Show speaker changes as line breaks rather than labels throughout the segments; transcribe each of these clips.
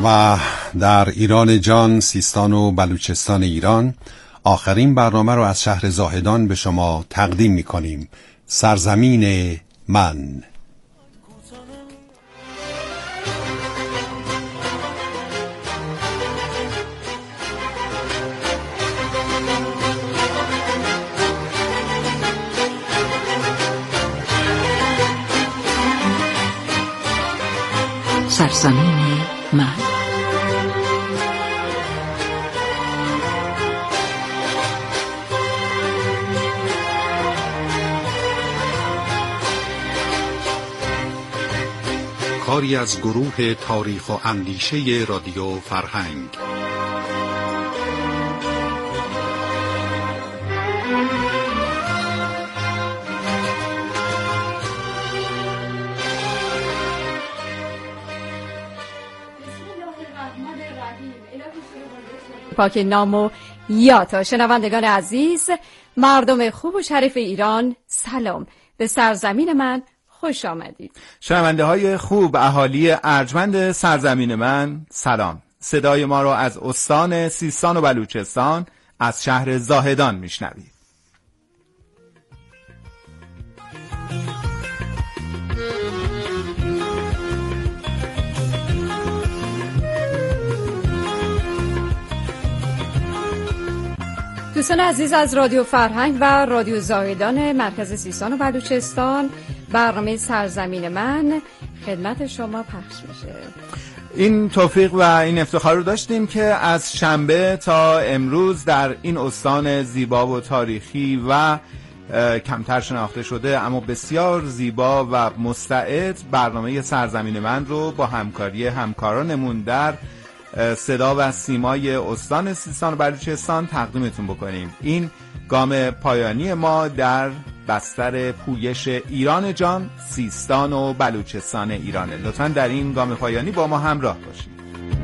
و در ایران جان، سیستان و بلوچستان ایران آخرین برنامه رو از شهر زاهدان به شما تقدیم می کنیم. سرزمین من.
سرزمین من.
کاری از گروه تاریخ و اندیشه رادیو فرهنگ.
پاک نام و یاتا. شنوندگان عزیز، مردم خوب و شریف ایران، سلام. به سرزمین من خوش آمدید.
شنونده های خوب، اهالی ارجمند سرزمین من، سلام. صدای ما را از استان سیستان و بلوچستان از شهر زاهدان میشنوید.
دوستان عزیز از رادیو فرهنگ و رادیو زاهدان مرکز سیستان و بلوچستان، برنامه سرزمین من خدمت شما پخش میشه.
این توفیق و این افتخار رو داشتیم که از شنبه تا امروز در این استان زیبا و تاریخی و کمتر شناخته شده اما بسیار زیبا و مستعد برنامه سرزمین من رو با همکاری همکارانمون در صدا و سیمای استان سیستان و بلوچستان تقدیمتون بکنیم. این گام پایانی ما در بستر پویش ایران جان، سیستان و بلوچستان ایرانه. لطفاً در این گام پایانی با ما همراه باشید.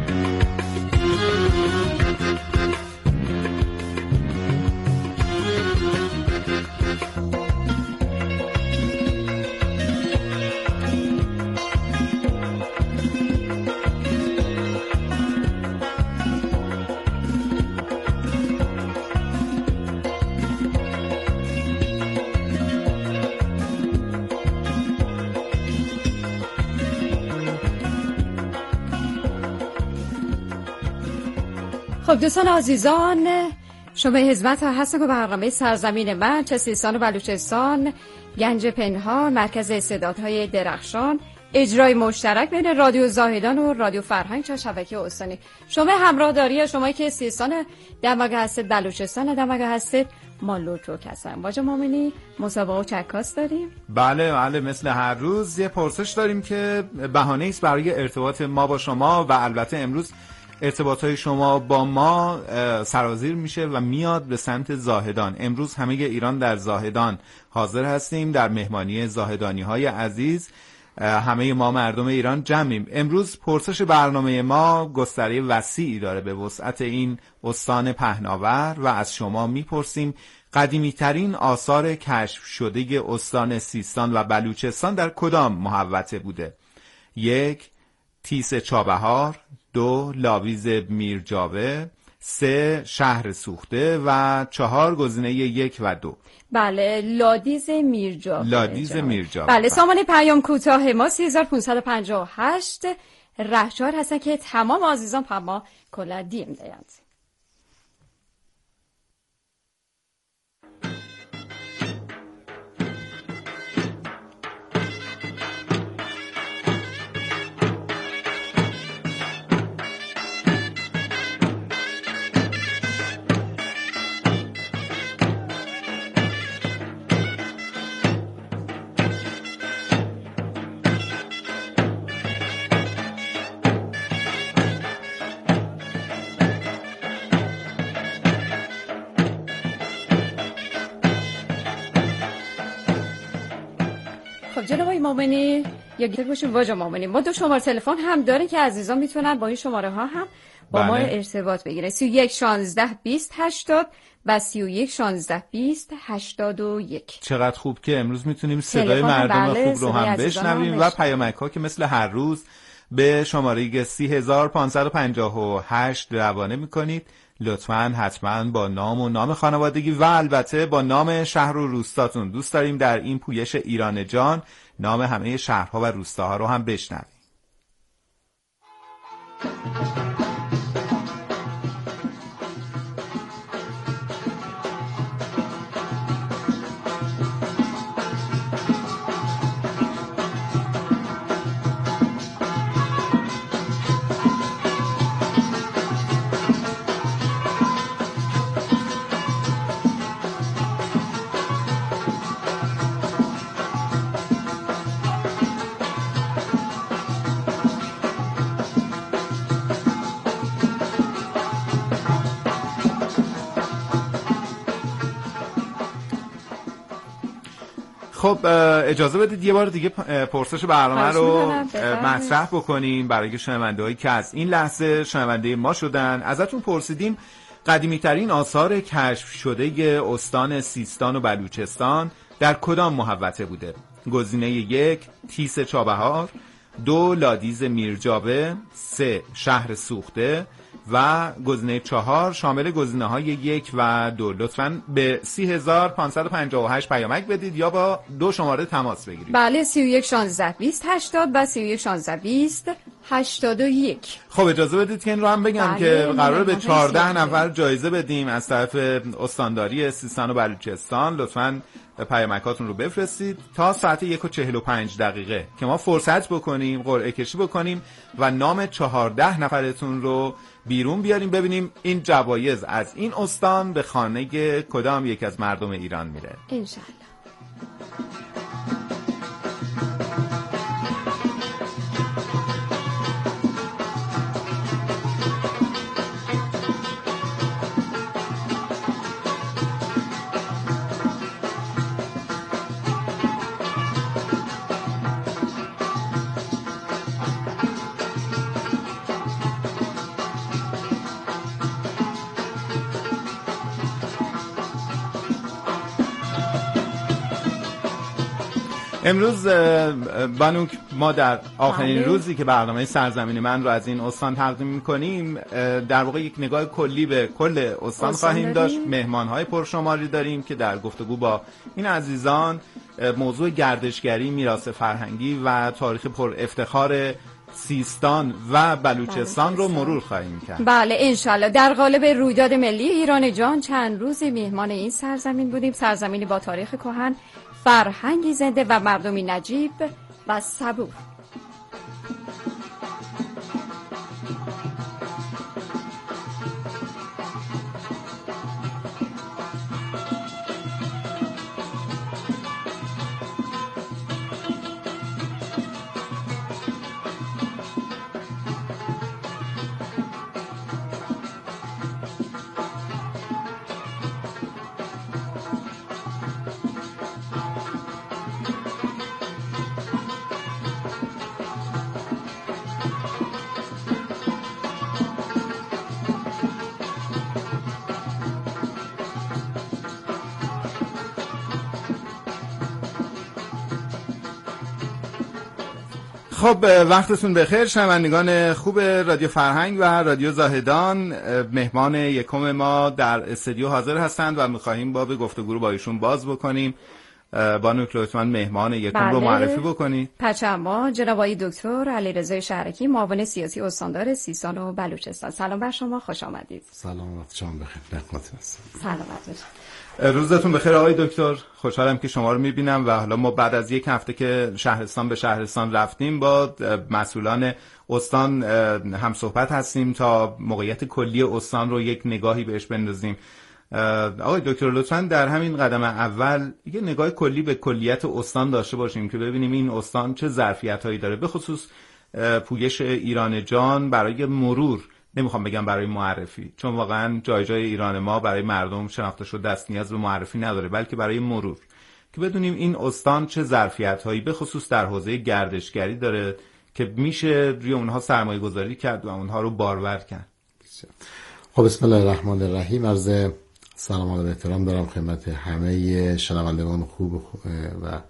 خب دوستان عزیزان، شما حضرت هستن که برنامه سرزمین من، چه سیستان و بلوچستان، گنج پنهان، مرکز استعدادهای درخشان، اجرای مشترک بین رادیو زاهدان و رادیو فرهنگ، چه شبکه استانی. شما همراه داری، شما که سیستان دماغ هستید، بلوچستان دماغ هستید، ما لوتوک هستم. واجه مومنی مسابقه و چکاس داریم.
بله مثل هر روز یه پرسش داریم که بهانه است برای ارتباط ما با شما و البته امروز ارتباطهای شما با ما سرازیر میشه و میاد به سمت زاهدان. امروز همه ایران در زاهدان حاضر هستیم، در مهمانی زاهدانی های عزیز همه ما مردم ایران جمعیم. امروز پرسش برنامه ما گستره وسیعی داره به وسعت این استان پهناور و از شما میپرسیم قدیمی ترین آثار کشف شده استان سیستان و بلوچستان در کدام محوطه بوده؟ 1. تیس چابهار، 2. لاویز میرجاوه، 3. شهر سوخته و 4 گزینه 1 و 2.
بله، لادیز میرجاوه. بله، سامان پیام کوتاه ما 3558 رهچار هستن که تمام عزیزان پر ما کلا دیم دهند. جناب مومنی یا گیتر باشیم واجه مومنی، ما 2 شماره تلفن هم داره که عزیزان میتونن با این شماره ها هم با ما ارتباط بگیرن. 31 16 20 80 و 31 16 20 81.
چقدر خوب که امروز میتونیم صدای مردم خوب رو هم بشنویم و پیامک ها که مثل هر روز به شماره 30558 روانه میکنید. لطفاً حتما با نام و نام خانوادگی و البته با نام شهر و روستاتون. دوست داریم در این پویش ایران جان نام همه شهرها و روستاها رو هم بشنویم. خب اجازه بدید یه بار دیگه پرسش برنامه رو مطرح بکنیم برای شنونده‌هایی که از این لحظه شنونده ما شدن. ازتون پرسیدیم قدیمی‌ترین آثار کشف شده استان سیستان و بلوچستان در کدام محوطه بوده؟ گزینه 1 تیس چابهار، 2 لادیز میرجابه، 3 شهر سوخته و گزینه 4 شامل گزینه‌های 1 و 2. لطفاً به 30558 پیامک بدید یا با 2 شماره تماس بگیرید.
بله 31 16 20 80 و 31 16 20 81.
خب اجازه بدید که این رو هم بگم که قراره به 14 نفر جایزه بدیم از طرف استانداری سیستان و بلوچستان. لطفاً پیامکاتون رو بفرستید تا ساعت 1:45 که ما فرصت بکنیم قرعه کشی بکنیم و نام 14 نفرتون رو بیرون بیاریم ببینیم این جوایز از این استان به خانه کدام یک از مردم ایران میره
انشالله.
امروز بانوک ما در آخرین روزی که برنامه سرزمین من رو از این استان تقدیم می‌کنیم در واقع یک نگاه کلی به کل استان خواهیم داشت. مهمان‌های پرشماری داریم که در گفتگو با این عزیزان موضوع گردشگری، میراث فرهنگی و تاریخ پر افتخار سیستان و بلوچستان رو مرور خواهیم کرد.
بله انشالله. در قالب رویداد ملی ایران جان چند روزی میهمان این سرزمین بودیم. سرزمینی با تاریخ کهن، فرهنگی زنده و مردمی نجیب و صبور.
خب وقتتون بخیر شنوندگان خوب رادیو فرهنگ و رادیو زاهدان. مهمان یکم ما در استودیو حاضر هستند و می‌خواهیم باب گفتگو رو با ایشون باز بکنیم. بانوک لطفاً مهمان یکم رو معرفی بکنید.
پچما جناب آقای دکتر علیرضا شهرکی، معاون سیاسی استاندار سیستان و بلوچستان. سلام بر شما، خوش آمدید.
سلام وقتتون بخیر. نقمت هستم.
سلامت باشید.
روزتون بخیر آقای دکتر. خوشحالم که شما رو می‌بینم و حالا ما بعد از یک هفته که شهرستان به شهرستان رفتیم با مسئولان استان هم صحبت هستیم تا موقعیت کلی استان رو یک نگاهی بهش بندازیم. آقای دکتر لطفاً در همین قدم اول یه نگاه کلی به کلیت استان داشته باشیم که ببینیم این استان چه ظرفیت‌هایی داره، به خصوص پویش ایران جان برای مرور، نمیخوام بگم برای معرفی، چون واقعا جای جای ایران ما برای مردم شناخته شده است، نیاز به معرفی نداره، بلکه برای مرور که بدونیم این استان چه ظرفیت‌هایی به خصوص در حوزه گردشگری داره که میشه روی اونها سرمایه گذاری کرد و اونها رو بارور کرد.
خب بسم الله الرحمن الرحیم. عرض سلام و احترام دارم خدمت همه شنوندگان خوب و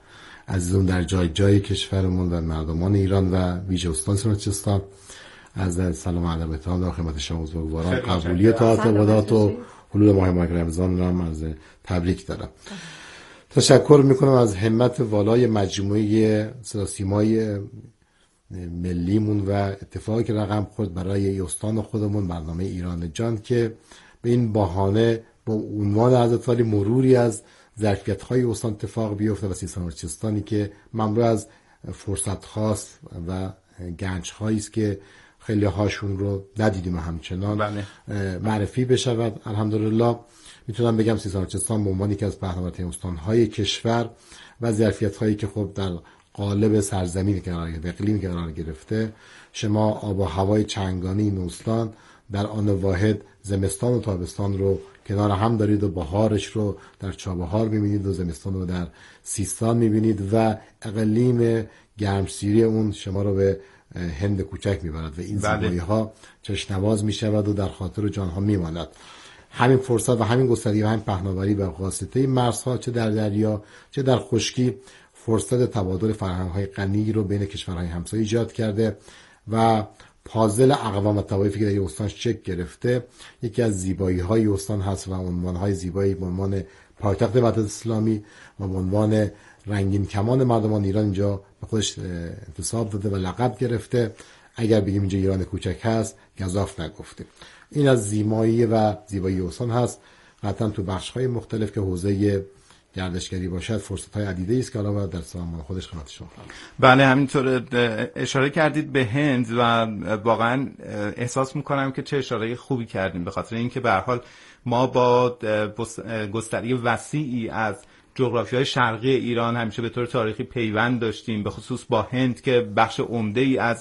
عزیزان در جای جای کشورمون و مردمان ایران و ویژه استان بلوچستان، از سلام و ادب و احترام در خدمت شما بزرگواران، قبولی طاعات عبادات و حلول ماه مبارک رمضان را عرض تبریک دارم. تشکر میکنم از همت والای مجموعه صداسیمای ملیمون و اتفاقی که رقم خورد برای استان خودمون، برنامه ایران جان، که به این بهانه با عنوان حضرت علی مروری از ظرفیت‌های استان اتفاق بیفته و سیستان بلوچستانی که مملو از فرصت خاص و گنج‌هایی است که خیلی هاشون رو ندیدیم و همچنان معرفی بشود. الحمدلله میتونم بگم سیستان بلوچستان به عنوان یکی از پهناورترین استان‌های کشور و ظرفیت‌هایی که خب در قالب سرزمینی که قرار گرفته، اقلیمی که قرار گرفته، شما آب و هوای چنگانه این استان در آن واحد زمستان و تابستان رو کنار هم دارید و بهارش رو در چابهار می‌بینید و زمستان رو در سیستان می‌بینید و اقلیم گرمسیری اون شما رو به هند کوچک می‌برد و این زیبایی‌ها چشم‌نواز می‌شود و در خاطر جان‌ها می‌ماند. همین فرصت و همین گستردگی و همین پهناوری و واسطه مرزها، چه در دریا چه در خشکی، فرصت تبادل فرهنگ‌های غنی رو بین کشورهای همسایه ایجاد کرده و پازل اقوام و طوایفی که در استان شکل گرفته یکی از زیبایی‌های استان هست و عنوان‌های زیبایی به عنوان پایتخت وحدت اسلامی و به عنوان رنگین کمان مردمان ایران اینجا به خودش انتساب داده و لقب گرفته. اگر بگیم اینجا ایران کوچک هست گزاف نگفته. این از زیبایی و زیبایی استان هست. قطعا تو بخش‌های مختلف که حوزه گردشگری باشد فرصت‌های عدیده‌ای است که الان در سامان خودش خدمت شما خواهم.
بله، همینطور اشاره کردید به هند و واقعا احساس می‌کنم که چه اشاره خوبی کردیم، به خاطر اینکه به هر حال ما با گستری وسیعی از جغرافیای شرقی ایران همیشه به طور تاریخی پیوند داشتیم، به خصوص با هند که بخش عمده‌ای از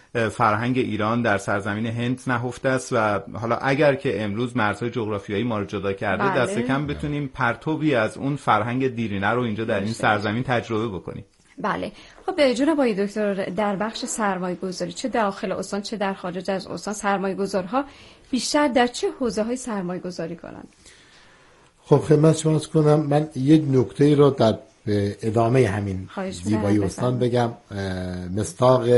فرهنگ ایران در سرزمین هند نهفته است و حالا اگر که امروز مرزهای جغرافیایی ما رو جدا کرده، دست کم بتونیم پرتوی از اون فرهنگ دیرینه رو اینجا در این سرزمین تجربه بکنیم.
بله. خب جناب آقای دکتر، در بخش سرمایه‌گذاری چه داخل استان چه در خارج از استان سرمایه‌گذارها بیشتر در چه حوزه‌های سرمایه‌گذاری کنند؟
خب خدمت شما عرض کنم، من یک نکته رو در ادامه همین زیبایی استان بگم. مصداق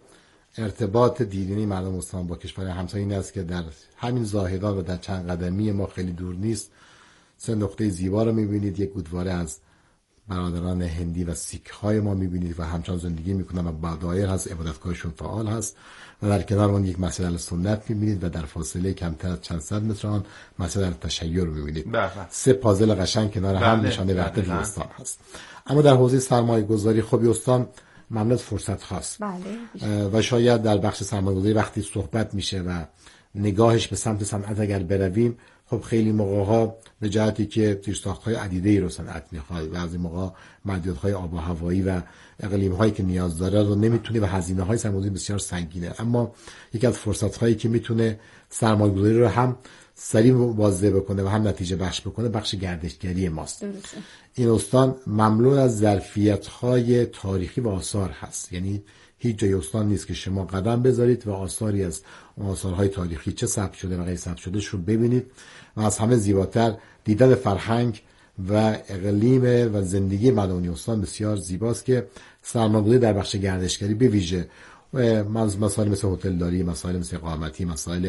ارتباط دیرینی مردم استان با کشور همسایه این است که در همین زاهدان و در چند قدمی ما خیلی دور نیست 3 نقطه زیبا رو می‌بینید. یک گودواره از برادران هندی و سیک های ما می‌بینید و همچنان زندگی می‌کنن و با دایر هست، عبادتگاهشون فعال هست و در کنار اون یک مسجد السنت می‌بینید و در فاصله کمتر از چند صد متر آن مسجد التشیع رو می‌بینید. 3 پازل قشنگ کنار هم نشانه وحدت استان هست. اما در حوزه سرمایه‌گذاری خب استان مملو فرصت خاص و شاید در بخش سرمایه‌گذاری وقتی صحبت میشه و نگاهش به سمت صنعت اگر برویم، خب خیلی موقع‌ها به جهتی که زیرساخت‌های عدیده‌ای رو صنعت می‌خواد، بعضی موقع محدودیت‌های آب و هوایی و اقلیم‌هایی که نیاز داره رو نمی‌تونه و هزینه‌های سرمایه‌گذاری بسیار سنگینه. اما یکی از فرصت‌هایی که می‌تونه سرمایه‌گذاری رو هم سریع واضح بکنه و هم نتیجه بخش بکنه بخش گردشگری ماست. این استان مملو از ظرفیت‌های تاریخی و آثار هست، یعنی هیچ جای استان نیست که شما قدم بذارید و آثاری از آثارهای تاریخی چه ثبت شده و غیر ثبت شده رو ببینید و از همه زیباتر دیدن فرهنگ و اقلیم و زندگی مردم استان بسیار زیباست که سرمایه‌گذاری در بخش گردشگری به ویژه مسائل مثل هتلداری، مسائل مثل اقامتی، مسائل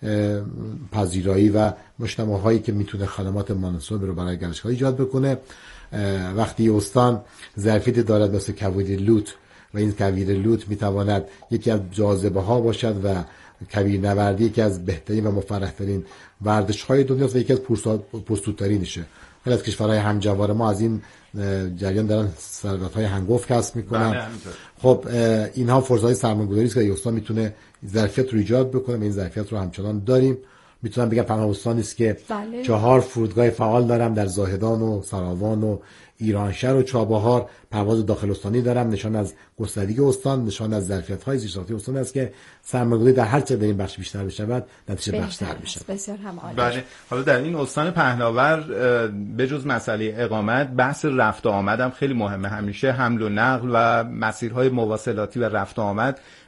پذیرایی و مجتمع‌هایی که میتونه خدمات مناسب رو برای گردشگری ایجاد بکنه. وقتی استان ظرفیت دارد مثل کویر لوت و این کویر لوت میتواند یکی از جاذبه‌ها باشد و کویر نوردی یکی از بهترین و مفرح‌ترین ورزش‌های دنیاست و یکی از پرسودترینشه. خیلی از کشورهای همجوار ما از این جریان دارن ثروت‌های هنگفت کسب میکنن. خب اینها فرصت‌های سرمایه‌گذاری است که استان میتونه ظرفیت رو ایجاد بکنه و این ظرفیت رو همچنان داریم. میتونم بگم تنها استانی است که 4 فرودگاه فعال دارم در زاهدان و سراوان و ایرانشهر و چابهار، پرواز داخل استانی دارم. نشان از گستردگی استان، نشان از ظرفیت‌های زیرساختی استان است که سرمایه‌گذاری در هر چه در این بخش بیشتر بشود نتیجه بخش‌تر میشه.
بسیار هم عالی.
بله، حالا در این استان پهناور بجز مسئله اقامت، بحث رفت و آمد هم خیلی مهمه. همیشه حمل و نقل و مسیرهای مواصلاتی و رفت و آمد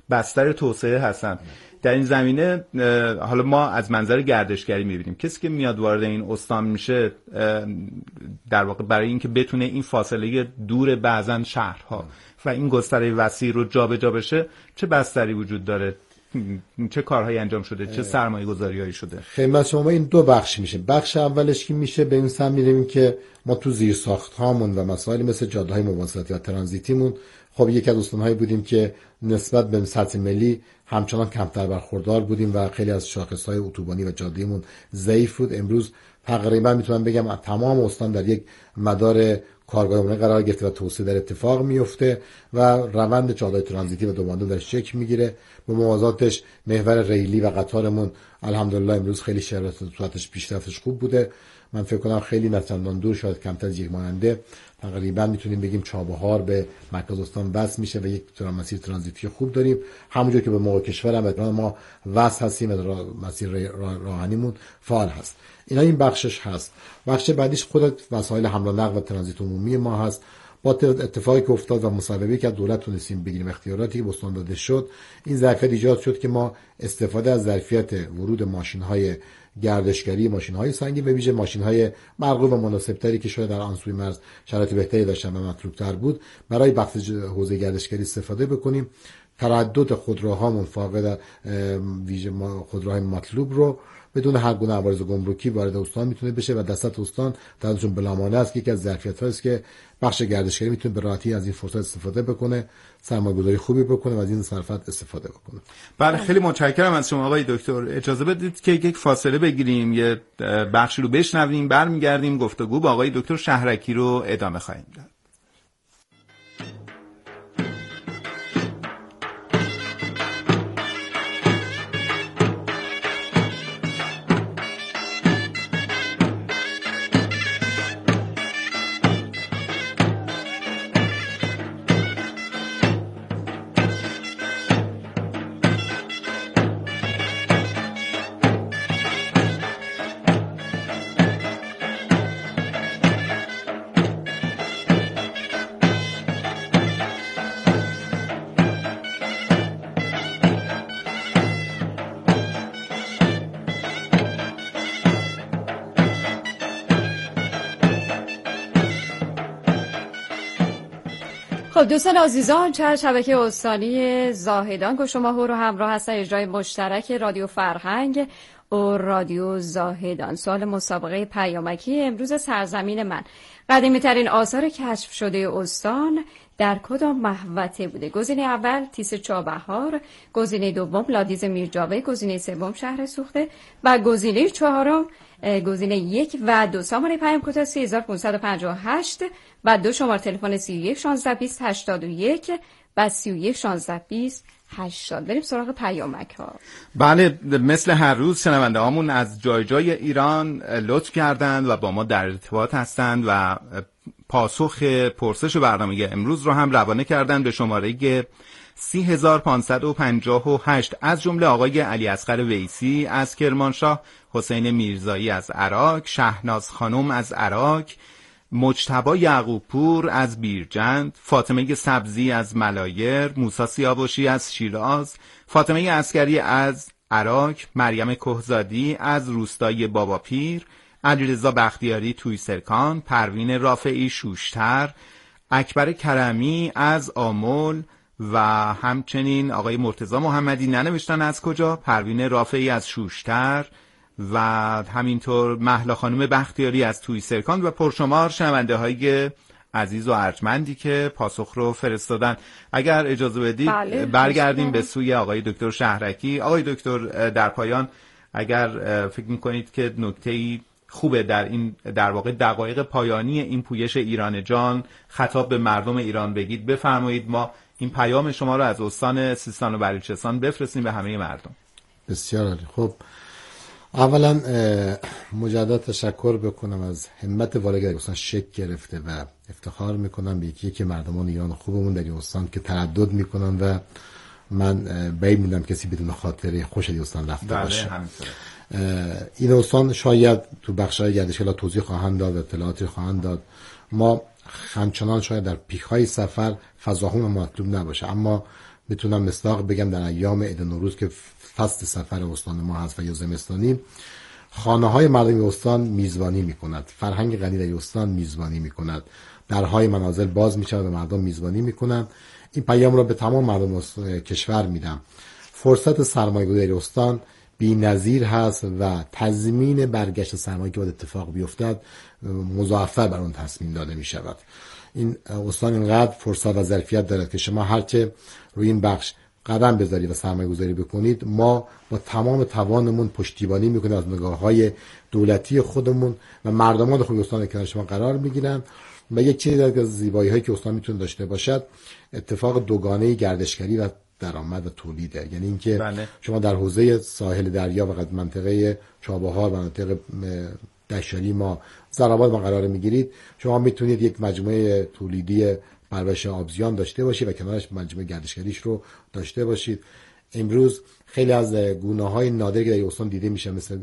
بستر توسعه هستن. در این زمینه حالا ما از منظر گردشگری می‌بینیم کسی که میاد وارد این استان میشه در واقع برای اینکه بتونه این فاصله دور بعضن شهرها و این گستره وسیع رو جابجا بشه چه بستری وجود داره، چه کارهایی انجام شده، چه سرمایه‌گذاری‌هایی شده؟
خدمت شما این دو بخش میشه. بخش اولش که میشه به این سمت میریم که ما تو زیرساخت‌هامون و مسائلی مثل جاده‌های مواصلاتی و ترانزیتیمون خب یک از استان‌هایی بودیم که نسبت به سطح ملی همچنان کمتر برخوردار بودیم و خیلی از شاخص‌های اتوبانی و جاده‌مون ضعیف بود. امروز تقریبا میتونم بگم تمام استان در یک مدار کارگاهانه قرار گرفته و توسعه در اتفاق میفته و روند جاده‌های ترانزیتی و دوباندون در شکل میگیره. به موازاتش محور ریلی و قطارمون الحمدلله امروز خیلی شرایطش پیشرفتش خوب بوده. من فکر کنم خیلی نچندان دور، شاید کمتر از یک ماننده، تقریبا میتونیم بگیم چابهار به مرکز استان وصل میشه و یک مسیر ترانزیتی خوب داریم. همونجور که به موقع کشور هم ما وصل هستیم و مسیر راهنیمون فعال هست. این بخشش هست. بخش بعدیش خود وسایل حمل و نقل و ترانزیت عمومی ما هست. با اتفاقی که افتاد و مصوبه‌ای که از دولت تونستیم بگیریم، اختیاراتی که به استان داده شد، این ظرفیت ایجاد شد که ما استفاده از ظرفیت ورود ماشین‌های گردشگری، ماشین‌های سنگین و ویژه ماشین‌های مرغوب و مناسب‌تری که شاید در آن سوی مرز شرایط بهتری داشتن و مطلوب‌تر بود برای بخش حوزه گردشگری استفاده بکنیم. تردد خودروهامون فاقد ویژه خودروهای مطلوب رو بدون هر گونه عوارض گمرکی وارد استان میتونه بشه و دستت استان ترددشون بلامانه است که یکی از ظرفیت‌هایی است که بخش گردشگری میتونه به راحتی از این فرصت استفاده بکنه، سرمایه‌گذاری خوبی بکنه و از این ظرفیت استفاده بکنه.
بله، خیلی متشکرم از شما آقای دکتر. اجازه بدید که یک فاصله بگیریم، یه بخشی رو بشنویم، برمیگردیم گفتگو با آقای دکتر شهرکی رو ادامه خواهیم داد.
خب دوستان عزیزان، چهار شبکه استانی زاهدان که شما رو همراه هستن، اجرای مشترک رادیو فرهنگ و رادیو زاهدان. سوال مسابقه پیامکی امروز سرزمین من: قدیمی ترین آثار کشف شده استان در کدام محوطه بوده؟ گزینه اول تیس چابهار، گزینه دوم لادیز میرجاوی، گزینه سوم شهر سوخته و گزینه چهارم گزینه 1 و 2. سامانه پیام کوتاه 3558 و 2 شماره تلفن 31 1620 81 و 31 1620 80. بریم سراغ پیامک ها.
بله، مثل هر روز شنونده هامون از جای جای ایران لطف کردند و با ما در ارتباط هستند و پاسخ پرسش برنامه امروز رو هم روانه کردند به شماره 30558 از جمله آقای علی اصغر ویسی از کرمانشاه، حسین میرزایی از عراق، شهناز خانم از عراق، مجتبی یعقوب پور از بیرجند، فاطمه سبزی از ملایر، موسی سیاوشی از شیراز، فاطمه عسکری از عراق، مریم کهزادی از روستای باباپیر، علیرضا بختیاری تویسرکان، پروین رافعی شوشتر، اکبر کرمی از آمل و همچنین آقای مرتضی محمدی ننوشتن از کجا، پروین رافعی از شوشتر و همینطور مهلا خانم بختیاری از تویسرکان و پرشمار شنونده های عزیز و ارجمندی که پاسخ رو فرستادن. اگر اجازه بدید برگردیم به سوی آقای دکتر شهرکی. آقای دکتر، در پایان اگر فکر میکنید که نکته‌ای خوبه در واقع دقایق پایانی این پویش ایران جان خطاب به مردم ایران بگید، بفرمایید. ما این پیام شما رو از استان سیستان و بلوچستان بفرستیم به همه مردم.
بسیار عالی. خب اولا مجدد تشکر بکنم از همت والدین که استان شکل گرفته و افتخار میکنم به یکی که مردمان ایران خوبمون در این استان که تردد میکنن و من بعید میدونم کسی بدون خاطره خوش این استان رفته باشه. این استان شاید تو بخش‌های گردشگری توضیح خواهند داد و اطلاعاتی خواهند داد. ما همچنان شاید در پیک‌های سفر فضاهم مطلوب نباشه، اما میتونم مصداق بگم در ایام عید نوروز که فصل سفر استان ما هست و یا زمستانی، خانه‌های مردم استان میزبانی میکند، فرهنگ غنی در استان میزبانی میکند، درهای منازل باز میشه و مردم میزبانی میکنند. این پیام را به تمام مردم کشور میدم. فرصت سرمایه‌گذاری استان بی‌نظیر هست و تضمین برگشت سرمایه که باید اتفاق بیفتد مضاعفتر بر اون تصمیم داده می شود. این استان اینقدر فرصت و ظرفیت دارد که شما هرچه روی این بخش قدم بذارید و سرمایه گذاری بکنید، ما با تمام توانمون پشتیبانی میکنیم از نگاه‌های دولتی خودمون و مردمان خوب استان کنار شما قرار میگیرن. و یک چیزی از زیبایی‌هایی که استان میتونه داشته باشد، اتفاق دوگانه گردشگری و درآمد و تولیده. یعنی اینکه شما در حوزه ساحل دریا و منطقه چابهار و منطقه دشاری ما زراباد ما قرار میگیرید، شما میتونید یک مجموعه تولیدی پرورش آبزیان داشته باشید و کنارش مجموعه گردشگریش رو داشته باشید. امروز خیلی از گونه‌های نادری که در استان دیده میشه مثل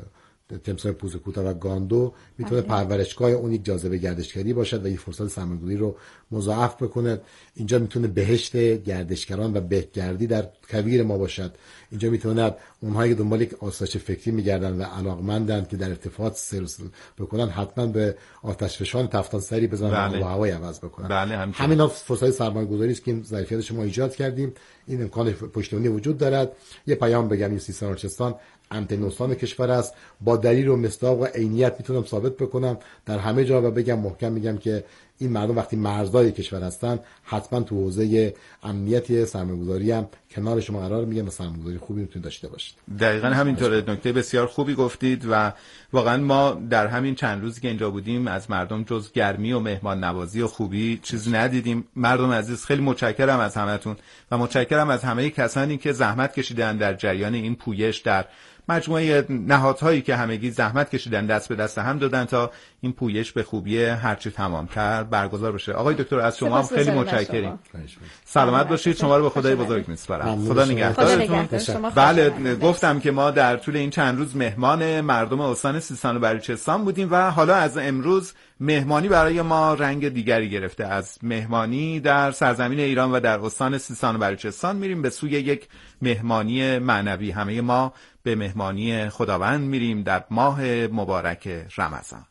تمساح پوز کوتاه و گاندو میتونه پرورشگاه اون یک جاذبه گردشگری باشد و این فرصت سرمایه‌گذاری رو مضاعف بکنه. اینجا میتونه بهشت گردشگران و بهگردی در کویر ما باشد. اینجا میتونه اونهایی که دنبال یک آسایش فکری میگردن و علاقمندن که در ارتفاعات سیر بکنن حتما به آتشفشان تفتان سری بزنن و هوای عوض بکنن. همین فرصت سرمایه‌گذاری است که این ظرفیت شما ایجاد کردیم. این امکان پشتیبانی وجود دارد. یه پیام بگم، این سیستان بلوچستان امترین استان کشور است. با دلیل و مصداق و عینیت میتونم ثابت بکنم در همه جا و بگم محکم میگم که این مردم وقتی مرزدار کشور هستن حتما تو حوزه امنیتی سرمایه‌گذاری هم کنار شما قرار میگیرن و سرمایه‌گذاری خوبی میتونید داشته باشید.
دقیقاً همینطوره. نکته بسیار خوبی گفتید و واقعا ما در همین چند روزی که اینجا بودیم از مردم جز گرمی و مهمان نوازی و خوبی چیزی ندیدیم. مردم عزیز خیلی متشکرم از همتون و متشکرم از همه کسانی که زحمت کشیدن در جریان این پویش، در مجموعه نهادهایی که همگی زحمت کشیدن، دست به دست هم دادن تا این پویش به خوبی هرچی تمام‌تر برگزار بشه. آقای دکتر از شما هم خیلی متشکریم. سلامت باشید. شما رو به خدای بزرگ می‌سپارم. خدا نگهدارتون. بله، گفتم که ما در طول این چند روز مهمان مردم استان سیستان و بلوچستان بودیم و حالا از امروز مهمانی برای ما رنگ دیگری گرفته. از مهمانی در سرزمین ایران و در استان سیستان و بلوچستان میریم به سوی یک مهمانی معنوی. همه ما به مهمانی خداوند میریم در ماه مبارک رمضان.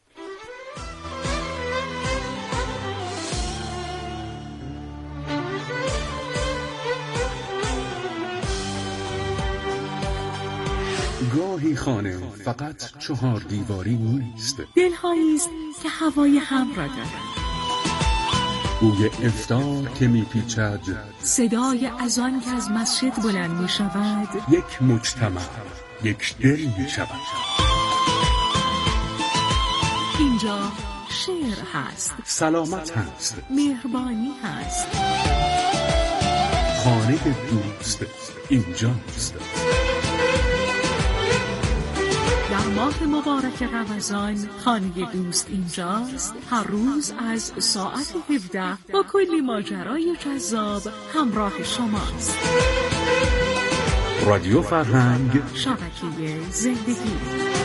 گاهی خانه فقط 4 دیواری نیست،
دل‌هایی است که هوای هم را دارد.
بوی افطار که میپیچد،
صدای اذان که از مسجد بلند میشود،
یک مجتمع، یک دل میشود.
اینجا شعر هست،
سلامت هست،
مهربانی هست.
خانه دوست اینجاست.
در ماه مبارک رمضان خانه دوست اینجاست. هر روز از ساعت 17 با کلی ماجرای جذاب همراه شماست.
رادیو فرهنگ،
شبکه زندگی.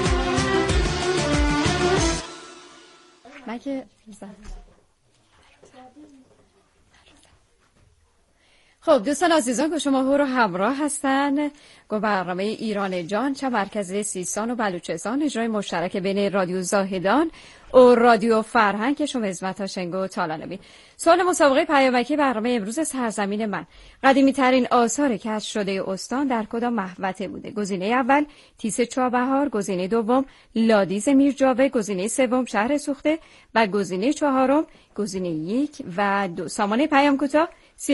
خب دوستان عزیزان که شما رو همراه هستن با برنامه ایران جان، چه مرکز سیستان و بلوچستان، اجرای مشترک بین رادیو زاهدان و رادیو فرهنگ که شما عزت شنگو تالانبی. سوال مسابقه پیامکی برنامه امروز سرزمین من: قدیمی ترین آثار کشف شده استان در کدام محوطه بوده؟ گزینه اول تیس چابهار، گزینه دوم لادیز میرجاوه، گزینه سوم شهر سوخته و گزینه چهارم گزینه 1 و 2. سامانه پیام کوتاه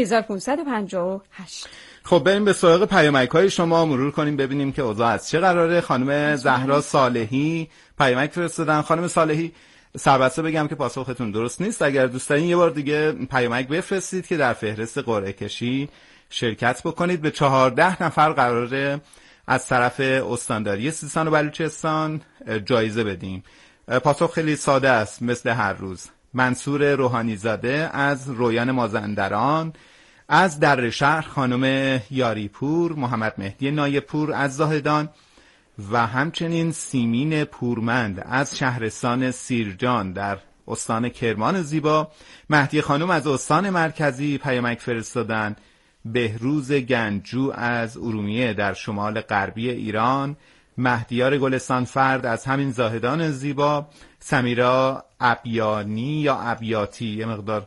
3558.
خب بریم به سراغ پیامک‌های شما، مرور کنیم ببینیم که اوضاع از چه قراره. خانم زهرا صالحی پیامک فرستادن. خانم صالحی، سربسته بگم که پاسختون درست نیست. اگر دوست دارین یه بار دیگه پیامک بفرستید که در فهرست قرعه کشی شرکت بکنید. به 14 نفر قراره از طرف استانداری سیستان و بلوچستان جایزه بدیم. پاسخ خیلی ساده است مثل هر روز. منصور روحانی زاده از رویان مازندران، از در شهر خانم یاریپور، محمد مهدی نایپور از زاهدان و همچنین سیمین پورمند از شهرستان سیرجان در استان کرمان زیبا، مهدی خانم از استان مرکزی پیامک فرستادن، بهروز گنجو از ارومیه در شمال غربی ایران، مهدیار گلستان فرد از همین زاهدان زیبا، سمیرا ابیانی یا ابیاتی، یه مقدار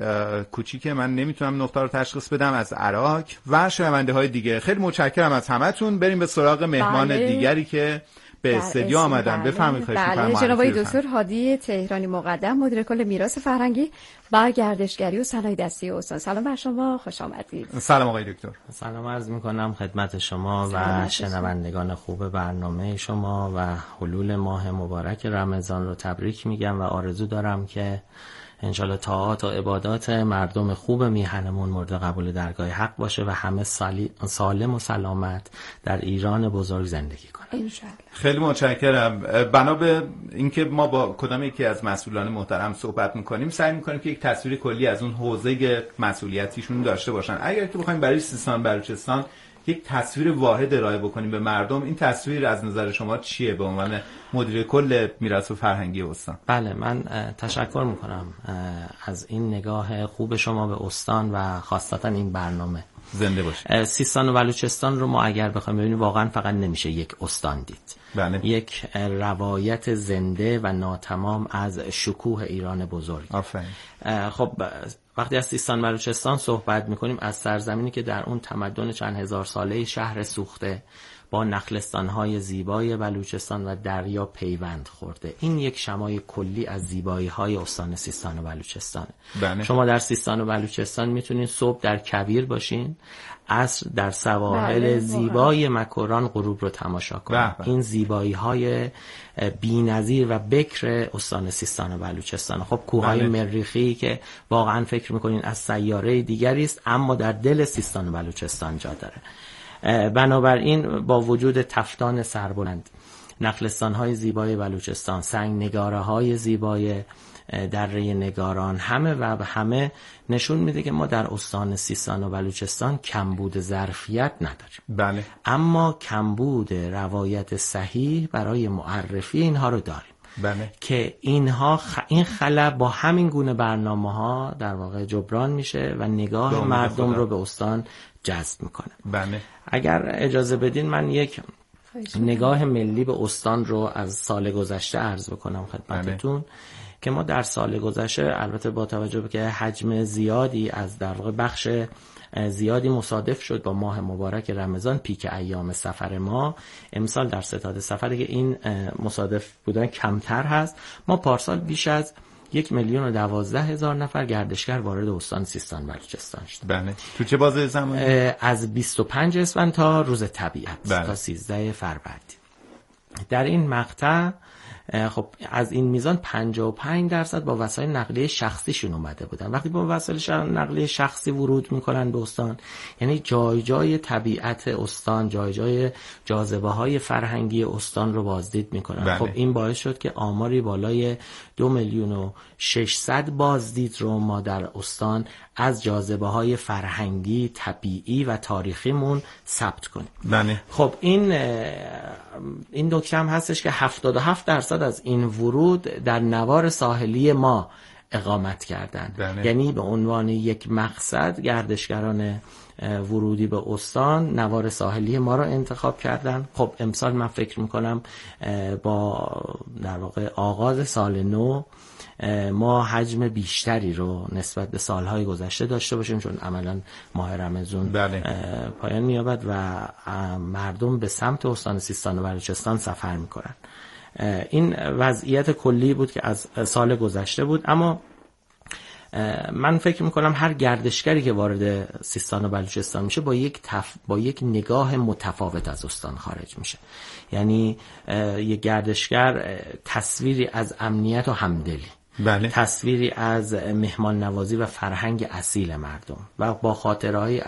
کوچیکه من نمیتونم نقطه رو تشخیص بدم، از عراق و شنونده های دیگه. خیلی متشکرم از همتون. بریم به سراغ مهمان دیگری که به استودیو آمدن. بفرمایید.
بله، جناب دکتر هادی تهرانی مقدم، مدیر کل میراث فرهنگی و گردشگری و صنایع دستی استان. سلام بر شما، خوش آمدید.
سلام آقای دکتر.
سلام عرض میکنم خدمت شما و شنوندگان خوب برنامه شما و حلول ماه مبارک رمضان رو تبریک میگم و آرزو دارم که انشالله طاعات و عبادات مردم خوب میهنمون مورد قبول درگاه حق باشه و همه سالم و سلامت در ایران بزرگ زندگی کنن
انشالله.
خیلی متشکرم. بنا به اینکه ما با کدام یکی از مسئولان محترم صحبت میکنیم، سعی میکنیم که یک تصویر کلی از اون حوزه مسئولیتیشون داشته باشن. اگر که بخوایم برای سیستان بلوچستان یک تصویر واحد ارائه بکنیم به مردم، این تصویر از نظر شما چیه به عنوان مدیر کل میراث فرهنگی استان؟
بله، من تشکر میکنم از این نگاه خوب شما به استان و خاصتا این برنامه.
زنده باشه.
سیستان و بلوچستان رو ما اگر بخوایم ببینیم واقعا فقط نمیشه یک استان دید.
بله.
یک روایت زنده و ناتمام از شکوه ایران بزرگ.
آفرین.
خب وقتی از سیستان بلوچستان صحبت میکنیم، از سرزمینی که در اون تمدن چند هزار ساله شهر سوخته با نخلستان‌های زیبای بلوچستان و دریا پیوند خورده. این یک شمای کلی از زیبایی‌های استان سیستان و بلوچستان.
بله.
شما در سیستان و بلوچستان میتونین صبح در کویر باشین، عصر در سواحل زیبای مکران غروب رو تماشا کنید. این زیبایی‌های بی‌نظیر و بکر استان سیستان و بلوچستان. خب کوههای مریخی که واقعا فکر می‌کنین از سیاره دیگری است، اما در دل سیستان و بلوچستان جا داره. بنابراین با وجود تفتان سربلند، نخلستان‌های زیبای بلوچستان، سنگ نگاره‌های زیبای دره نگاران، همه نشون میده که ما در استان سیستان و بلوچستان کمبود ظرفیت نداریم.
بله.
اما کمبود روایت صحیح برای معرفی اینها رو داریم.
بله.
که این خلا با همین گونه برنامه‌ها در واقع جبران میشه و نگاه مردم رو به استان جذب میکنه.
بله.
اگر اجازه بدین من یک نگاه ملی به استان رو از سال گذشته عرض بکنم خدمتتون. که ما در سال گذشته البته با توجه به که حجم زیادی از در واقع بخش زیادی مصادف شد با ماه مبارک رمضان، پیک ایام سفر ما امسال در ستاد سفر که این مصادف بودن کمتر هست. ما پارسال بیش از 1,012,000 نفر گردشگر وارد استان سیستان بلوچستان شد.
بله. تو چه بازه زمانی؟
از 25 اسفند تا روز طبیعت.
بله.
تا 13 فروردین. در این مقطع خب از این میزان 55% با وسایل نقلیه شخصیشون اومده بودن. وقتی با وسایل نقلیه شخصی ورود میکنن به استان، یعنی جای جای طبیعت استان، جای جای جاذبه های فرهنگی استان رو بازدید میکنن.
بله.
خب این باعث شد که آماری بالای 2,600,000 بازدید رو ما در استان از جاذبه های فرهنگی، طبیعی و تاریخیمون ثبت کنیم.
بله.
خب این نکته هم هستش که 77% از این ورود در نوار ساحلی ما اقامت کردند.
بله.
یعنی به عنوان یک مقصد گردشگران ورودی به استان نوار ساحلی ما رو انتخاب کردن. خب امسال من فکر میکنم با در واقع آغاز سال نو ما حجم بیشتری رو نسبت به سالهای گذشته داشته باشیم، چون عملا ماه رمضان
بله.
پایان می‌یابد و مردم به سمت استان سیستان و بلوچستان سفر میکنن. این وضعیت کلی بود که از سال گذشته بود. اما من فکر میکنم هر گردشگری که وارد سیستان و بلوچستان میشه با یک نگاه متفاوت از استان خارج میشه. یعنی یک گردشگر تصویری از امنیت و همدلی،
بله.
تصویری از مهمان نوازی و فرهنگ اصیل مردم و با خاطره‌های